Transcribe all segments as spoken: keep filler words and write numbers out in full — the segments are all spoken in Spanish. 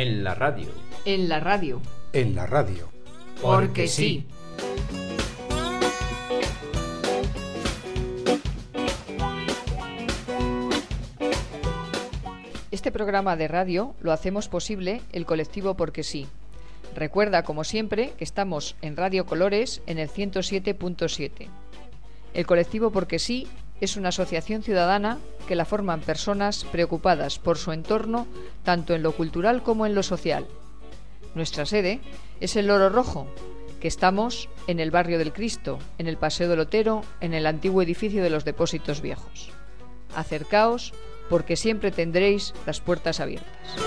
En la radio. En la radio. En la radio. Porque, Porque sí. Este programa de radio lo hacemos posible el colectivo Porque sí. Recuerda, como siempre, que estamos en Radio Colores en el ciento siete punto siete. El colectivo Porque sí es una asociación ciudadana que la forman personas preocupadas por su entorno, tanto en lo cultural como en lo social. Nuestra sede es el Loro Rojo, que estamos en el barrio del Cristo, en el Paseo del Otero, en el antiguo edificio de los Depósitos Viejos. Acercaos, porque siempre tendréis las puertas abiertas.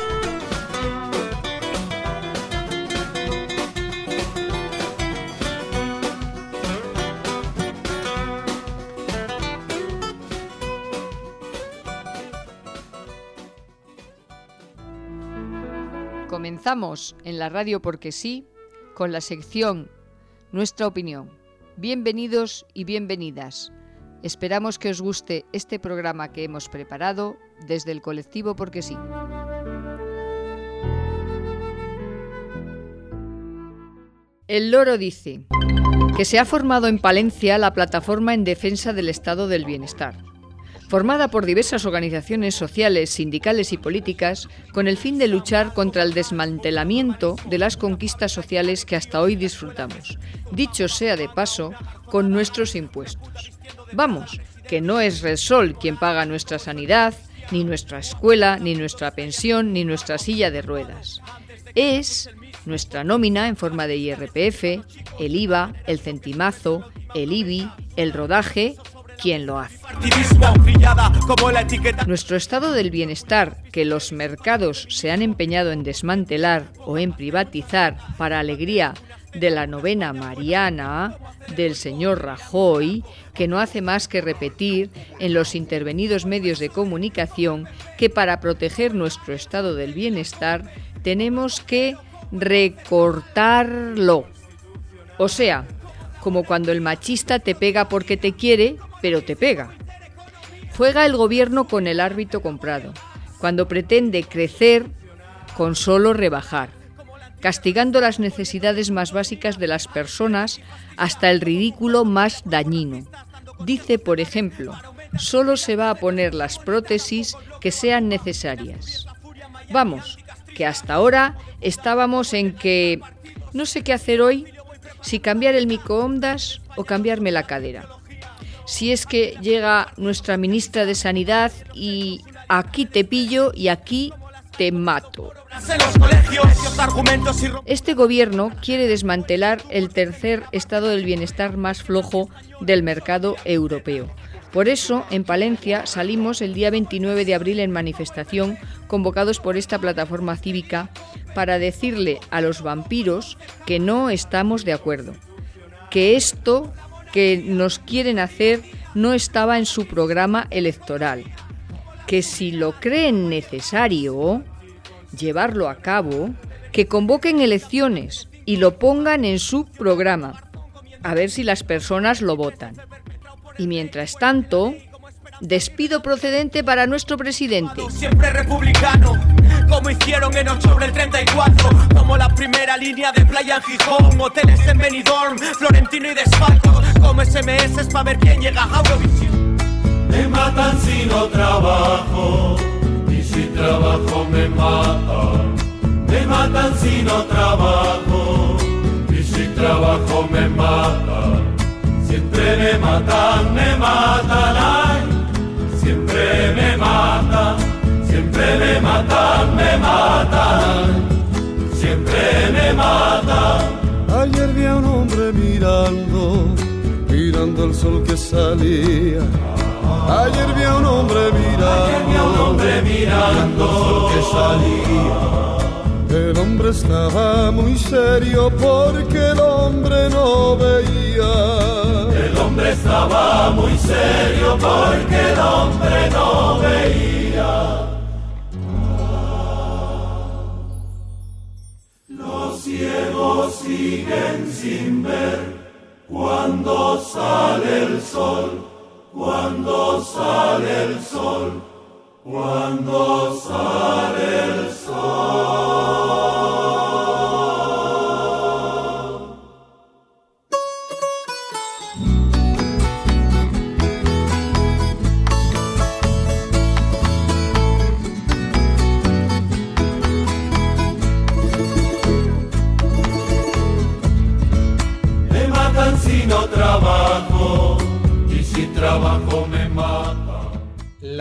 Comenzamos en la radio Porque sí con la sección Nuestra Opinión. Bienvenidos y bienvenidas. Esperamos que os guste este programa que hemos preparado desde el colectivo Porque sí. El Loro dice que se ha formado en Palencia la Plataforma en Defensa del Estado del Bienestar, formada por diversas organizaciones sociales, sindicales y políticas con el fin de luchar contra el desmantelamiento de las conquistas sociales que hasta hoy disfrutamos, dicho sea de paso, con nuestros impuestos. Vamos, que no es Repsol quien paga nuestra sanidad, ni nuestra escuela, ni nuestra pensión, ni nuestra silla de ruedas. Es nuestra nómina en forma de I R P F, el I V A, el centimazo, el I B I, el rodaje, quien lo hace. Nuestro estado del bienestar, que los mercados se han empeñado en desmantelar o en privatizar para alegría de la novena mariana del señor Rajoy, que no hace más que repetir en los intervenidos medios de comunicación que para proteger nuestro estado del bienestar tenemos que recortarlo. O sea, como cuando el machista te pega porque te quiere, pero te pega. Juega el gobierno con el árbitro comprado, cuando pretende crecer con solo rebajar, castigando las necesidades más básicas de las personas hasta el ridículo más dañino. Dice, por ejemplo, solo se va a poner las prótesis que sean necesarias. Vamos, que hasta ahora estábamos en que no sé qué hacer hoy, si cambiar el microondas o cambiarme la cadera. Si es que llega nuestra ministra de Sanidad y aquí te pillo y aquí te mato. Este gobierno quiere desmantelar el tercer estado del bienestar más flojo del mercado europeo. Por eso, en Palencia salimos el día veintinueve de abril en manifestación, convocados por esta plataforma cívica, para decirle a los vampiros que no estamos de acuerdo, que esto que nos quieren hacer no estaba en su programa electoral, que si lo creen necesario llevarlo a cabo, que convoquen elecciones y lo pongan en su programa, a ver si las personas lo votan. Y mientras tanto, despido procedente para nuestro presidente. Siempre republicano, como hicieron en octubre del treinta y cuatro, como la primera línea de playa en Gijón, hoteles en Benidorm, Florentino y Desfalco, como S M S para ver quién llega a Eurovisión. Me matan si no trabajo, y si trabajo me matan. Me matan si no trabajo, y si trabajo me matan. Siempre me matan, me matan, ay, siempre me matan, siempre me matan, me matan, siempre me matan. Ayer vi a un hombre mirando, mirando el sol que salía. Ayer vi a un hombre mirando, ayer vi a un hombre mirando el sol que salía. El hombre estaba muy serio porque el hombre no veía. El hombre estaba muy serio porque el hombre no veía. Los ciegos siguen sin ver cuando sale el sol, cuando sale el sol, cuando sale el sol.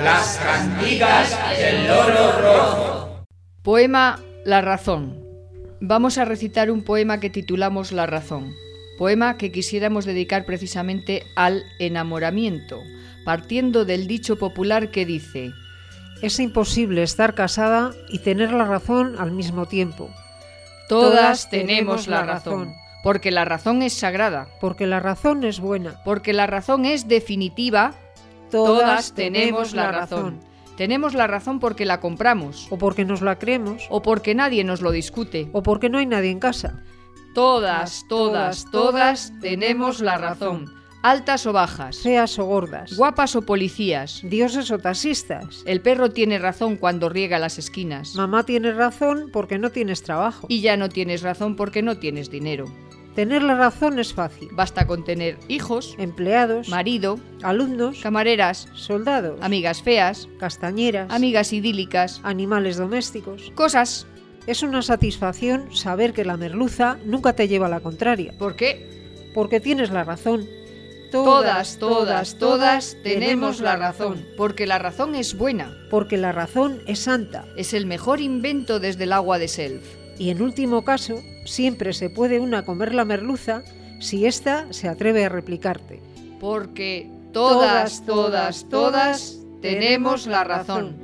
Las cantigas del loro rojo. Poema La razón. Vamos a recitar un poema que titulamos La razón. Poema que quisiéramos dedicar precisamente al enamoramiento, partiendo del dicho popular que dice: es imposible estar casada y tener la razón al mismo tiempo. Todas, Todas tenemos la razón, razón, porque la razón es sagrada, porque la razón es buena, porque la razón es definitiva. Todas, Todas tenemos la razón. razón. Tenemos la razón porque la compramos, o porque nos la creemos, o porque nadie nos lo discute, o porque no hay nadie en casa. Todas, todas, todas tenemos la razón. Altas o bajas, feas o gordas, guapas o policías, dioses o taxistas. El perro tiene razón cuando riega las esquinas. Mamá tiene razón porque no tienes trabajo. Y ya no tienes razón porque no tienes dinero. Tener la razón es fácil. Basta con tener hijos, empleados, marido, alumnos, camareras, soldados, amigas feas, castañeras, amigas idílicas, animales domésticos, cosas. Es una satisfacción saber que la merluza nunca te lleva la contraria. ¿Por qué? Porque tienes la razón. Todas, todas, todas tenemos la razón, porque la razón es buena. Porque la razón es santa. Es el mejor invento desde el agua de Self. Y en último caso, siempre se puede una comer la merluza si ésta se atreve a replicarte. Porque todas, todas, todas tenemos la razón.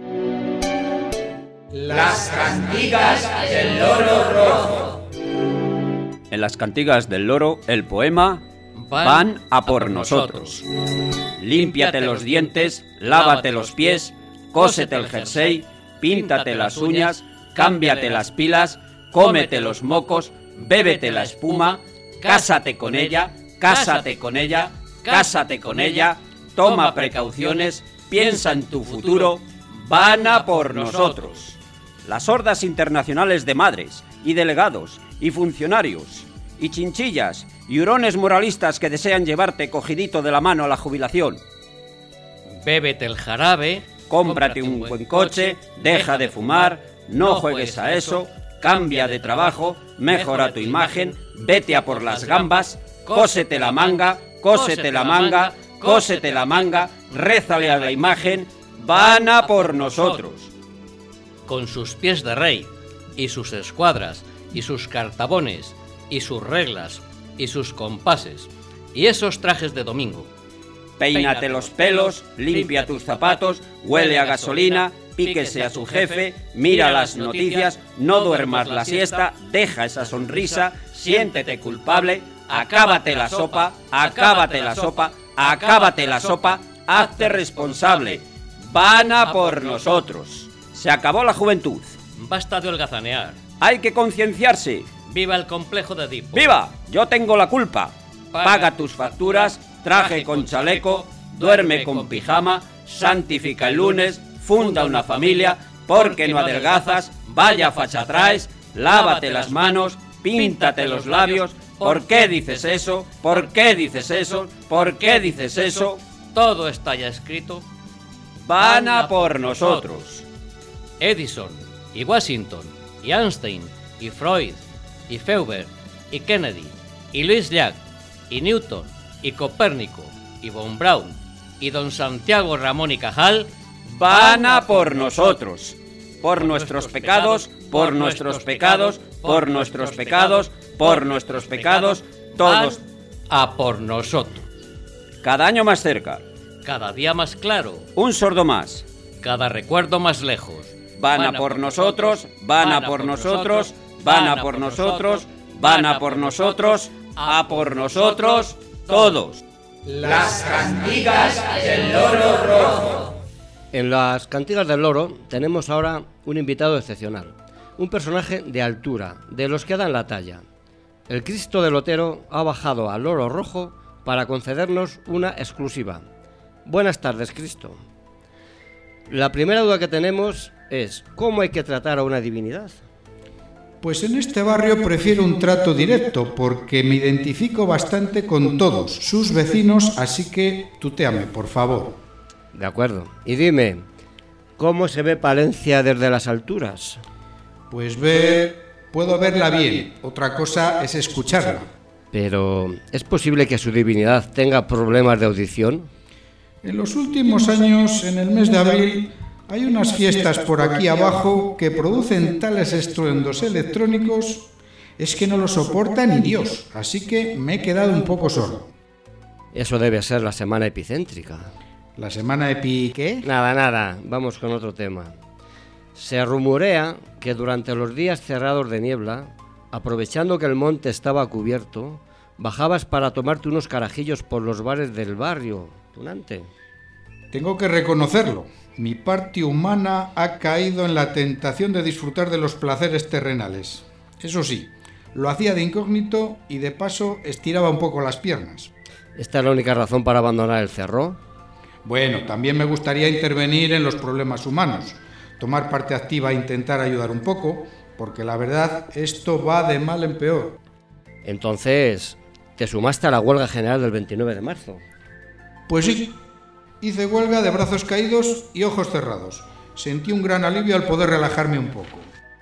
Las cantigas del loro rojo. En las cantigas del loro, el poema Van, van a por nosotros. Límpiate los dientes, lávate los pies, cósete el jersey, píntate las uñas, cámbiate las pilas, cómete los mocos, bébete la espuma, cásate con ella, cásate con ella, cásate con ella, toma precauciones, piensa en tu futuro, van a por nosotros. Las hordas internacionales de madres y delegados y funcionarios y chinchillas y hurones moralistas que desean llevarte cogidito de la mano a la jubilación. Bébete el jarabe, cómprate un buen coche, deja de fumar, no juegues a eso, cambia de trabajo, mejora tu imagen, vete a por las gambas, cósete la manga, cósete la manga, cósete la manga, rézale a la imagen, van a por nosotros. Con sus pies de rey, y sus escuadras, y sus cartabones, y sus reglas, y sus compases, y esos trajes de domingo. Peínate los pelos, limpia tus zapatos, huele a gasolina, píquese a su jefe, mira las noticias, no duermas la siesta, deja esa sonrisa, siéntete culpable, acábate la sopa, acábate la sopa, acábate la sopa, hazte responsable. Van a por nosotros. Se acabó la juventud. Basta de holgazanear. Hay que concienciarse. ¡Viva el complejo de Edipo! ¡Viva! Yo tengo la culpa. Paga tus facturas, traje con chaleco, duerme con pijama, santifica el lunes, funda una familia, porque no adelgazas, vaya facha traes, lávate las manos, píntate los labios. ¿Por qué dices eso? ¿Por qué dices eso? ¿Por qué dices eso? Todo está ya escrito. Van a por nosotros. Edison, y Washington, y Einstein, y Freud, y Feuber, y Kennedy, y Louis Llach, y Newton, y Copérnico, y von Braun, y don Santiago Ramón y Cajal, van a por nosotros. Por nuestros pecados, por nuestros pecados, por nuestros pecados, por nuestros pecados, todos a por nosotros. Cada año más cerca. Cada día más claro. Un sordo más. Cada recuerdo más lejos. Van a por nosotros, van a por nosotros, van a por nosotros, van a por nosotros, a por nosotros, todos. Las cantigas del loro rojo. En las cantigas del loro tenemos ahora un invitado excepcional, un personaje de altura, de los que dan la talla. El Cristo del Otero ha bajado al loro rojo para concedernos una exclusiva. Buenas tardes, Cristo. La primera duda que tenemos es, ¿cómo hay que tratar a una divinidad? Pues en este barrio prefiero un trato directo, porque me identifico bastante con todos sus vecinos, así que tutéame, por favor. De acuerdo. Y dime, ¿cómo se ve Palencia desde las alturas? Pues ver... puedo verla bien, otra cosa es escucharla. Pero, ¿es posible que su divinidad tenga problemas de audición? En los últimos años, en el mes de abril, hay unas fiestas por aquí abajo que producen tales estruendos electrónicos, es que no lo soporta ni Dios, así que me he quedado un poco sordo. Eso debe ser la semana epicéntrica. ¿La semana epi qué? Nada, nada, vamos con otro tema. Se rumorea que durante los días cerrados de niebla, aprovechando que el monte estaba cubierto, bajabas para tomarte unos carajillos por los bares del barrio, tunante. Tengo que reconocerlo. Mi parte humana ha caído en la tentación de disfrutar de los placeres terrenales. Eso sí, lo hacía de incógnito y de paso estiraba un poco las piernas. ¿Esta es la única razón para abandonar el cerro? Bueno, también me gustaría intervenir en los problemas humanos, tomar parte activa e intentar ayudar un poco, porque la verdad, esto va de mal en peor. Entonces, ¿te sumaste a la huelga general del veintinueve de marzo? Pues sí, hice huelga de brazos caídos y ojos cerrados. Sentí un gran alivio al poder relajarme un poco.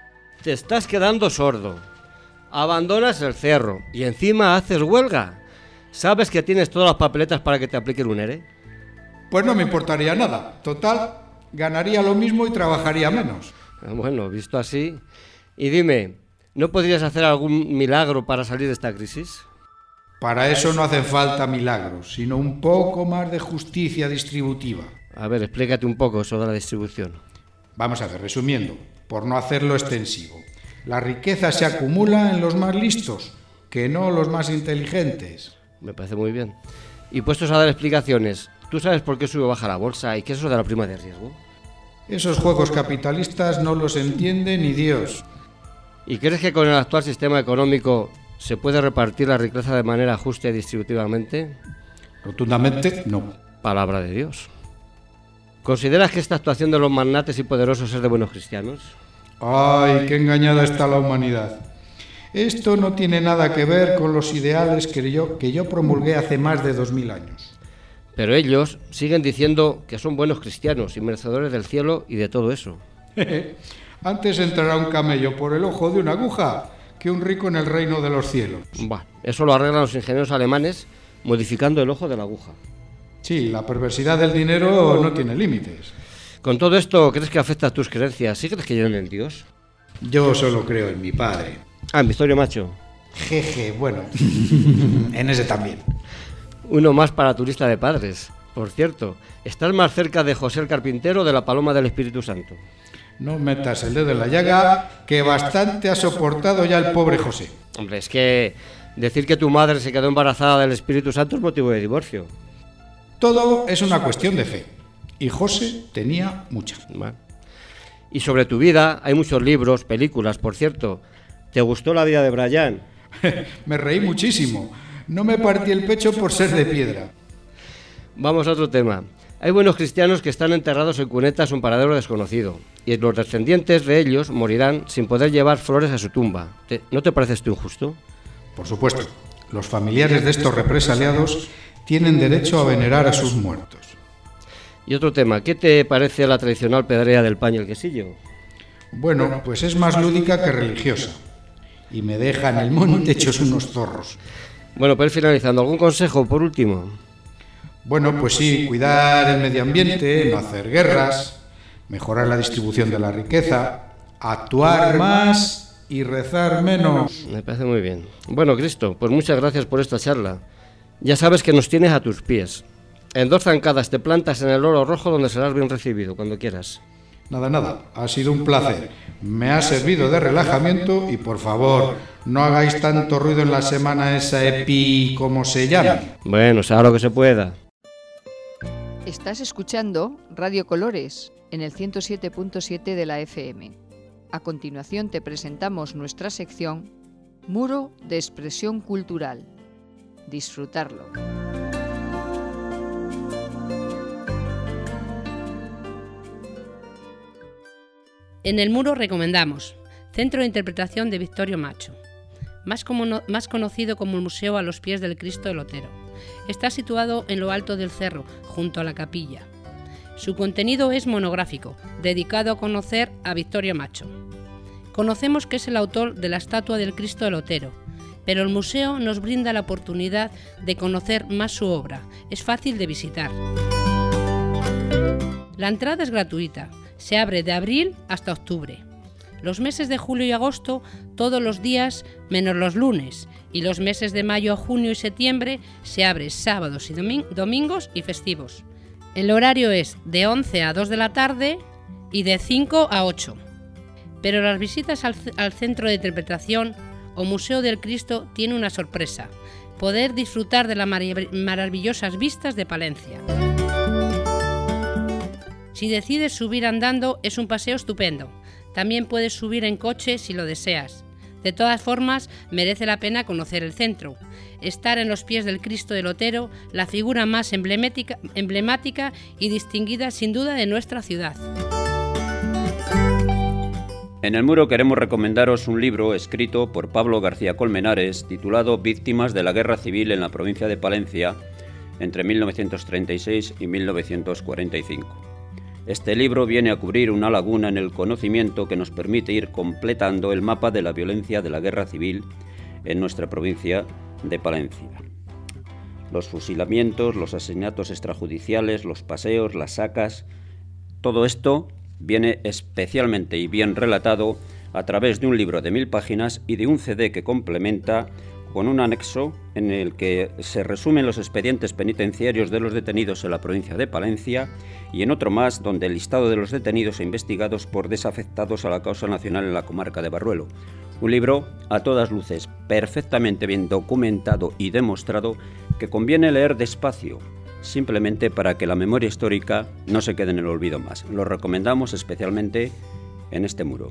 Te estás quedando sordo. Abandonas el cerro y encima haces huelga. ¿Sabes que tienes todas las papeletas para que te apliquen un ERE? Pues no me importaría nada. Total, ganaría lo mismo y trabajaría menos. Bueno, visto así... Y dime, ¿no podrías hacer algún milagro para salir de esta crisis? Para eso no hacen falta milagros, sino un poco más de justicia distributiva. A ver, explícate un poco eso de la distribución. Vamos a ver, resumiendo, por no hacerlo extensivo. La riqueza se acumula en los más listos, que no los más inteligentes. Me parece muy bien. Y puestos a dar explicaciones, ¿tú sabes por qué sube o baja la bolsa y qué es eso de la prima de riesgo? Esos juegos capitalistas no los entiende ni Dios. ¿Y crees que con el actual sistema económico se puede repartir la riqueza de manera justa y distributivamente? Rotundamente no. Palabra de Dios. ¿Consideras que esta actuación de los magnates y poderosos es de buenos cristianos? ¡Ay, qué engañada está la humanidad! Esto no tiene nada que ver con los ideales que yo, que yo promulgué hace más de dos mil años. Pero ellos siguen diciendo que son buenos cristianos y merecedores del cielo y de todo eso. Antes entrará un camello por el ojo de una aguja que un rico en el reino de los cielos. Bah, eso lo arreglan los ingenieros alemanes modificando el ojo de la aguja. Sí, la perversidad del dinero no tiene límites. Con todo esto, ¿crees que afecta a tus creencias? ¿Sí crees que creen en Dios? Yo solo creo en mi padre. Ah, en Victorio Macho. Jeje, bueno, en ese también. Uno más para tu lista de padres. Por cierto, ¿estás más cerca de José el Carpintero o de la Paloma del Espíritu Santo? No metas el dedo en la llaga, que bastante ha soportado ya el pobre José. Hombre, es que decir que tu madre se quedó embarazada del Espíritu Santo es motivo de divorcio. Todo es una cuestión de fe. Y José tenía mucha. Bueno. Y sobre tu vida hay muchos libros, películas, por cierto. ¿Te gustó la vida de Brian? Me reí muchísimo. No me partí el pecho por ser de piedra. Vamos a otro tema. Hay buenos cristianos que están enterrados en cunetas o en paradero desconocido, y los descendientes de ellos morirán sin poder llevar flores a su tumba. ¿Te, ¿No te parece esto injusto? Por supuesto. Los familiares de estos represaliados tienen derecho a venerar a sus muertos. Y otro tema, ¿qué te parece la tradicional pedrea del pan y el quesillo? Bueno, pues es más lúdica que religiosa. Y me deja en el monte hechos unos zorros. Bueno, para ir finalizando, ¿algún consejo por último? Bueno, pues sí, cuidar el medio ambiente, no hacer guerras, mejorar la distribución de la riqueza, actuar más y rezar menos. Me parece muy bien. Bueno, Cristo, pues muchas gracias por esta charla. Ya sabes que nos tienes a tus pies. En dos zancadas te plantas en el oro rojo donde serás bien recibido, cuando quieras. Nada, nada, ha sido un placer. Me ha servido de relajamiento y por favor, no hagáis tanto ruido en la semana esa epi, como se llame. Bueno, sea lo que se pueda. Estás escuchando Radio Colores en el ciento siete punto siete de la F M. A continuación te presentamos nuestra sección Muro de Expresión Cultural. Disfrutarlo. En el muro recomendamos Centro de Interpretación de Victorio Macho, más, como no, más conocido como el Museo a los Pies del Cristo del Otero. Está situado en lo alto del cerro, junto a la capilla. Su contenido es monográfico, dedicado a conocer a Victorio Macho. Conocemos que es el autor de la estatua del Cristo del Otero, pero el museo nos brinda la oportunidad de conocer más su obra. Es fácil de visitar. La entrada es gratuita, se abre de abril hasta octubre. Los meses de julio y agosto, todos los días menos los lunes, y los meses de mayo, junio y septiembre se abre sábados y domingos y festivos. El horario es de once a dos de la tarde y de cinco a ocho. Pero las visitas al, al Centro de Interpretación o Museo del Cristo tienen una sorpresa: poder disfrutar de las mar- maravillosas vistas de Palencia. Si decides subir andando, es un paseo estupendo. También puedes subir en coche si lo deseas. De todas formas, merece la pena conocer el centro. Estar en los pies del Cristo del Otero, la figura más emblemática, emblemática y distinguida sin duda de nuestra ciudad. En el muro queremos recomendaros un libro escrito por Pablo García Colmenares titulado Víctimas de la Guerra Civil en la provincia de Palencia entre mil novecientos treinta y seis y mil novecientos cuarenta y cinco. Este libro viene a cubrir una laguna en el conocimiento que nos permite ir completando el mapa de la violencia de la guerra civil en nuestra provincia de Palencia. Los fusilamientos, los asesinatos extrajudiciales, los paseos, las sacas, todo esto viene especialmente y bien relatado a través de un libro de mil páginas y de un C D que complementa con un anexo en el que se resumen los expedientes penitenciarios de los detenidos en la provincia de Palencia y en otro más donde el listado de los detenidos e investigados por desafectados a la causa nacional en la comarca de Barruelo. Un libro a todas luces perfectamente bien documentado y demostrado que conviene leer despacio, simplemente para que la memoria histórica no se quede en el olvido más. Lo recomendamos especialmente en este muro.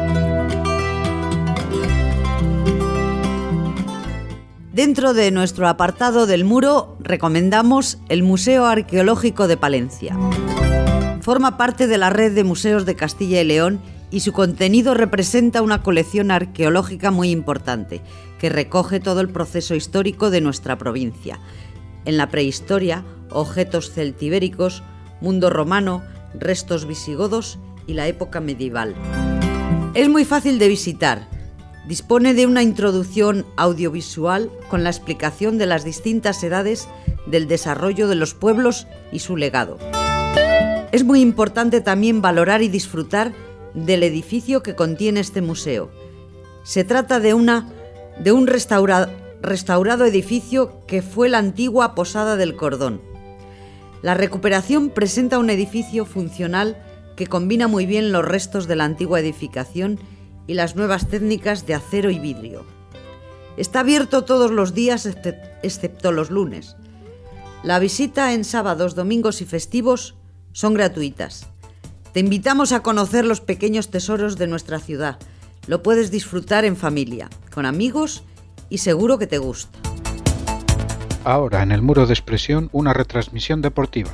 Dentro de nuestro apartado del muro recomendamos el Museo Arqueológico de Palencia. Forma parte de la red de museos de Castilla y León y su contenido representa una colección arqueológica muy importante que recoge todo el proceso histórico de nuestra provincia. En la prehistoria, objetos celtibéricos, mundo romano, restos visigodos y la época medieval. Es muy fácil de visitar. Dispone de una introducción audiovisual con la explicación de las distintas edades del desarrollo de los pueblos y su legado. Es muy importante también valorar y disfrutar del edificio que contiene este museo. Se trata de, una, de un restaura, restaurado edificio que fue la antigua Posada del Cordón. La recuperación presenta un edificio funcional que combina muy bien los restos de la antigua edificación y las nuevas técnicas de acero y vidrio. Está abierto todos los días excepto los lunes. La visita en sábados, domingos y festivos son gratuitas. Te invitamos a conocer los pequeños tesoros de nuestra ciudad. Lo puedes disfrutar en familia, con amigos y seguro que te gusta. Ahora en el muro de expresión una retransmisión deportiva.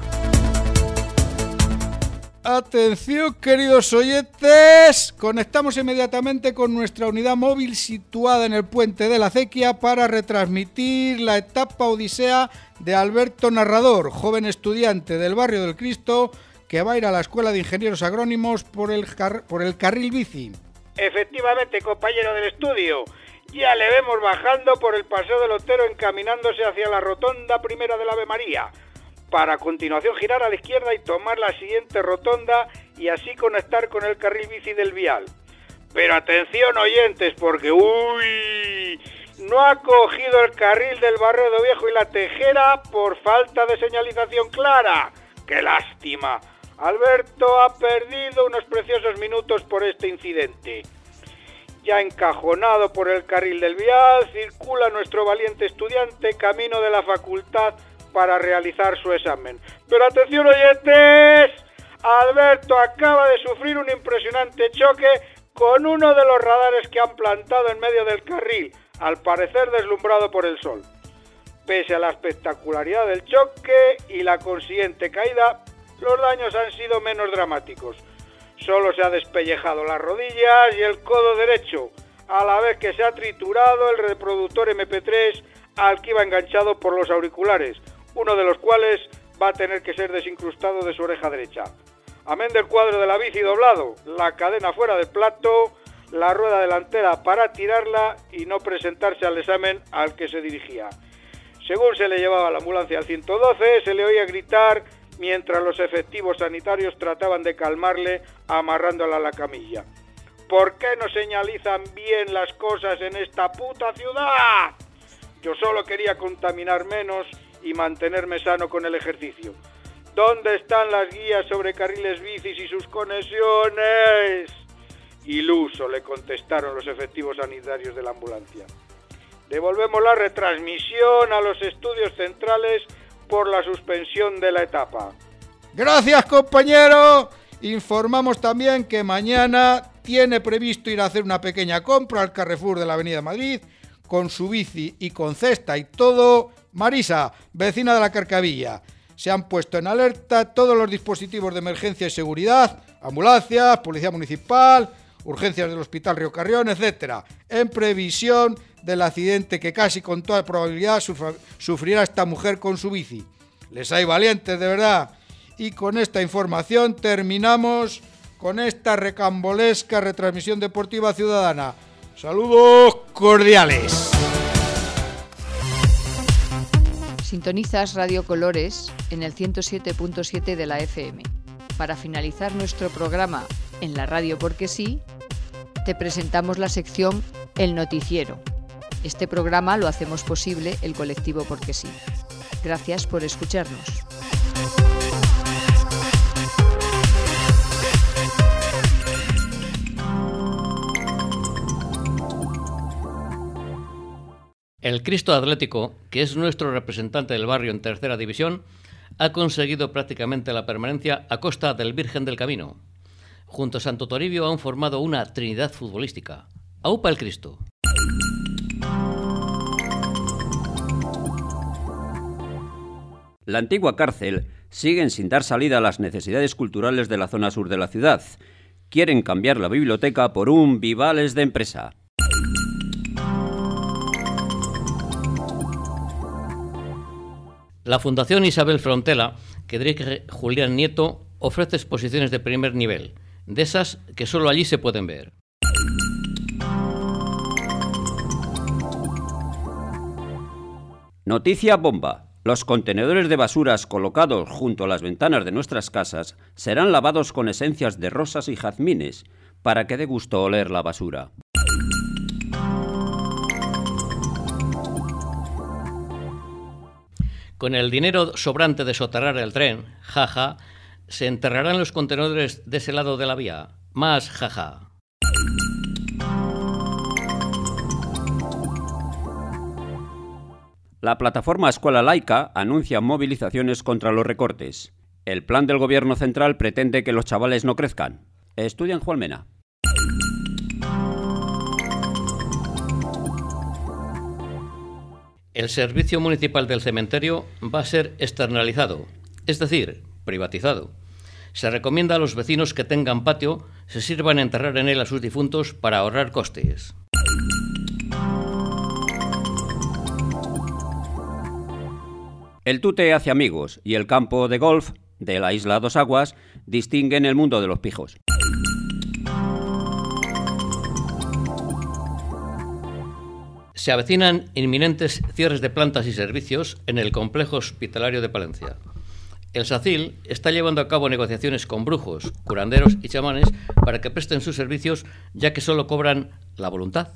Atención, queridos oyentes, conectamos inmediatamente con nuestra unidad móvil situada en el puente de la Acequia para retransmitir la etapa odisea de Alberto Narrador, joven estudiante del barrio del Cristo que va a ir a la Escuela de Ingenieros Agrónomos por el, car- por el carril bici. Efectivamente, compañero del estudio, ya le vemos bajando por el Paseo del Otero encaminándose hacia la rotonda primera del Ave María, para a continuación girar a la izquierda y tomar la siguiente rotonda y así conectar con el carril bici del vial. Pero atención oyentes, porque uy, no ha cogido el carril del Barredo Viejo y la Tejera por falta de señalización clara. ¡Qué lástima! Alberto ha perdido unos preciosos minutos por este incidente. Ya encajonado por el carril del vial, circula nuestro valiente estudiante camino de la facultad para realizar su examen. Pero atención oyentes, Alberto acaba de sufrir un impresionante choque con uno de los radares que han plantado en medio del carril, al parecer deslumbrado por el sol. Pese a la espectacularidad del choque y la consiguiente caída, los daños han sido menos dramáticos. Solo se ha despellejado las rodillas y el codo derecho, a la vez que se ha triturado el reproductor eme pe tres al que iba enganchado por los auriculares, uno de los cuales va a tener que ser desincrustado de su oreja derecha. Amén del cuadro de la bici doblado, la cadena fuera del plato, la rueda delantera para tirarla y no presentarse al examen al que se dirigía. Según se le llevaba la ambulancia al ciento doce, se le oía gritar: mientras los efectivos sanitarios trataban de calmarle amarrándola a la camilla. ¿Por qué no señalizan bien las cosas en esta puta ciudad? Yo solo quería contaminar menos y mantenerme sano con el ejercicio. ¿Dónde están las guías sobre carriles bicis y sus conexiones? Iluso, le contestaron los efectivos sanitarios de la ambulancia. Devolvemos la retransmisión a los estudios centrales por la suspensión de la etapa. Gracias, compañero. Informamos también que mañana tiene previsto ir a hacer una pequeña compra al Carrefour de la Avenida Madrid con su bici y con cesta y todo. Marisa, vecina de la Carcavilla. Se han puesto en alerta todos los dispositivos de emergencia y seguridad, ambulancias, policía municipal, urgencias del Hospital Río Carrión, etcétera, en previsión del accidente que casi con toda probabilidad sufrirá esta mujer con su bici. Les hay valientes, de verdad. Y con esta información terminamos con esta recambolesca retransmisión deportiva ciudadana. Saludos cordiales. Sintonizas Radio Colores en el ciento siete punto siete de la F M. Para finalizar nuestro programa en la radio porque sí, te presentamos la sección El Noticiero. Este programa lo hacemos posible el colectivo Porque Sí. Gracias por escucharnos. El Cristo Atlético, que es nuestro representante del barrio en tercera división, ha conseguido prácticamente la permanencia a costa del Virgen del Camino. Junto a Santo Toribio han formado una trinidad futbolística. ¡Aupa el Cristo! La antigua cárcel siguen sin dar salida a las necesidades culturales de la zona sur de la ciudad. Quieren cambiar la biblioteca por un Vivales de empresa. La Fundación Isabel Frontela, que dirige Julián Nieto, ofrece exposiciones de primer nivel, de esas que solo allí se pueden ver. Noticia bomba. Los contenedores de basuras colocados junto a las ventanas de nuestras casas serán lavados con esencias de rosas y jazmines para que dé gusto oler la basura. Con el dinero sobrante de soterrar el tren, jaja, se enterrarán los contenedores de ese lado de la vía. Más jaja. La plataforma Escuela Laica anuncia movilizaciones contra los recortes. El plan del gobierno central pretende que los chavales no crezcan. Estudia en Jualmena. El servicio municipal del cementerio va a ser externalizado, es decir, privatizado. Se recomienda a los vecinos que tengan patio se sirvan a enterrar en él a sus difuntos para ahorrar costes. El tute hace amigos y el campo de golf de la isla Dos Aguas distinguen el mundo de los pijos. Se avecinan inminentes cierres de plantas y servicios en el complejo hospitalario de Palencia. El SACIL está llevando a cabo negociaciones con brujos, curanderos y chamanes para que presten sus servicios, ya que solo cobran la voluntad.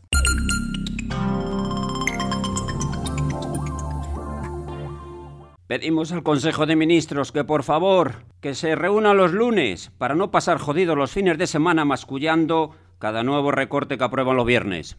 Pedimos al Consejo de Ministros que, por favor, que se reúnan los lunes para no pasar jodidos los fines de semana mascullando cada nuevo recorte que aprueban los viernes.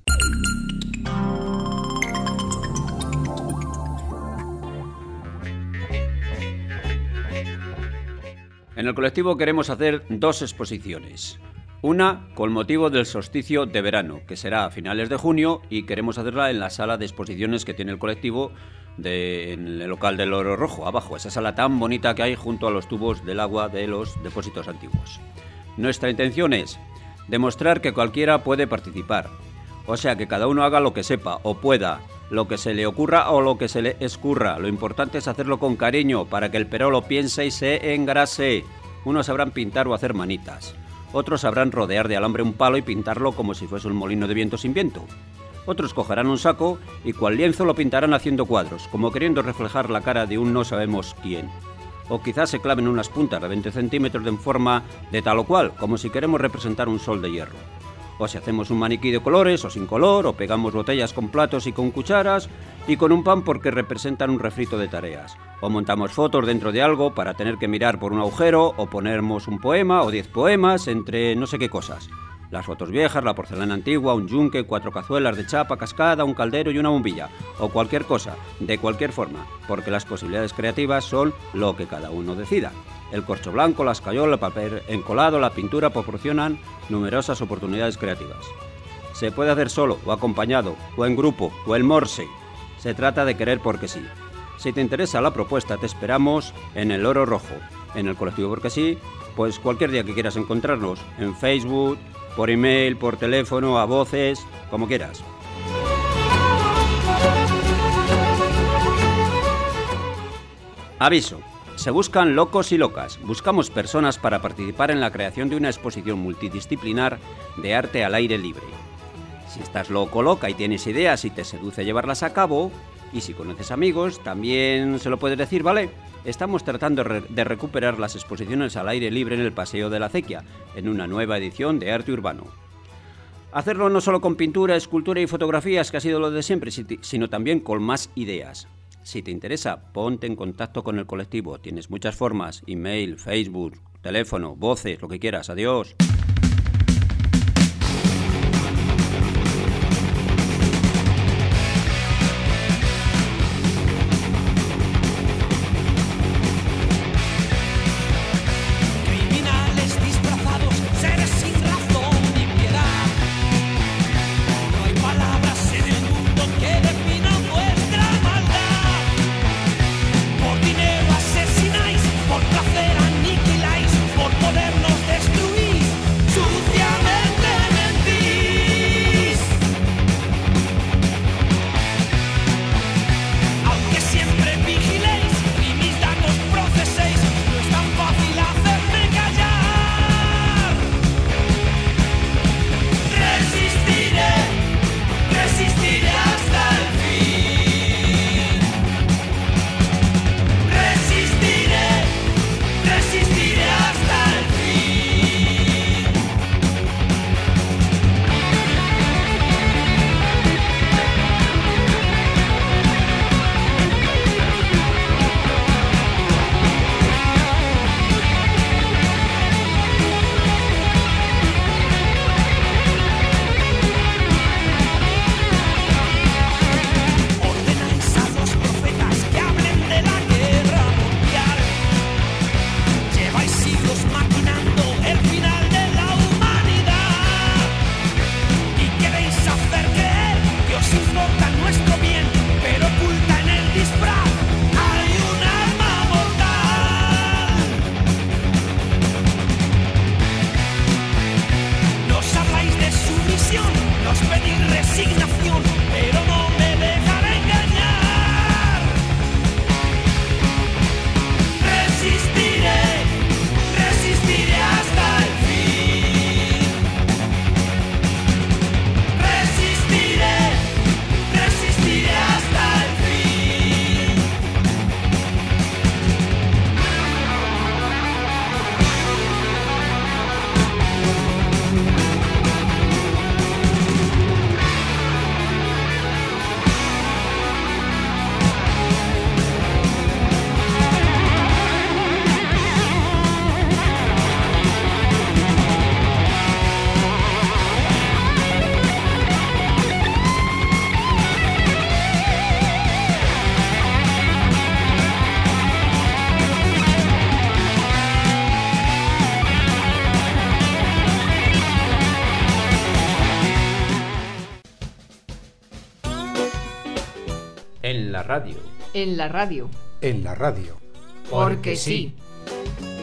En el colectivo queremos hacer dos exposiciones. Una con motivo del solsticio de verano, que será a finales de junio, y queremos hacerla en la sala de exposiciones que tiene el colectivo de, en el local del Oro Rojo, abajo, esa sala tan bonita que hay junto a los tubos del agua de los depósitos antiguos. Nuestra intención es demostrar que cualquiera puede participar, o sea, que cada uno haga lo que sepa o pueda, lo que se le ocurra o lo que se le escurra. Lo importante es hacerlo con cariño para que el perro lo piense y se engrase. Unos sabrán pintar o hacer manitas. Otros sabrán rodear de alambre un palo y pintarlo como si fuese un molino de viento sin viento. Otros cogerán un saco y cual lienzo lo pintarán haciendo cuadros, como queriendo reflejar la cara de un no sabemos quién. o quizás se claven unas puntas de veinte centímetros en forma de tal o cual, como si queremos representar un sol de hierro. O si hacemos un maniquí de colores o sin color, o pegamos botellas con platos y con cucharas, y con un pan porque representan un refrito de tareas. O montamos fotos dentro de algo para tener que mirar por un agujero, o ponemos un poema o diez poemas entre no sé qué cosas. Las fotos viejas, la porcelana antigua, un yunque, cuatro cazuelas de chapa cascada, un caldero y una bombilla, o cualquier cosa, de cualquier forma, porque las posibilidades creativas son lo que cada uno decida. El corcho blanco, la escayola, el papel encolado, la pintura proporcionan numerosas oportunidades creativas. Se puede hacer solo, o acompañado, o en grupo, o el morse. Se trata de querer porque sí. Si te interesa la propuesta, te esperamos en el Loro Rojo, en el colectivo Porque Sí, pues cualquier día que quieras encontrarnos, en Facebook, por email, por teléfono, a voces, como quieras. Aviso. Se buscan locos y locas. Buscamos personas para participar en la creación de una exposición multidisciplinar de arte al aire libre. Si estás loco o loca y tienes ideas y te seduce llevarlas a cabo, y si conoces amigos, también se lo puedes decir, ¿vale? Estamos tratando de recuperar las exposiciones al aire libre en el Paseo de la Acequia, en una nueva edición de Arte Urbano. Hacerlo no solo con pintura, escultura y fotografías, que ha sido lo de siempre, sino también con más ideas. Si te interesa, ponte en contacto con el colectivo. Tienes muchas formas: email, Facebook, teléfono, voces, lo que quieras. Adiós. En la radio. En la radio. Porque sí.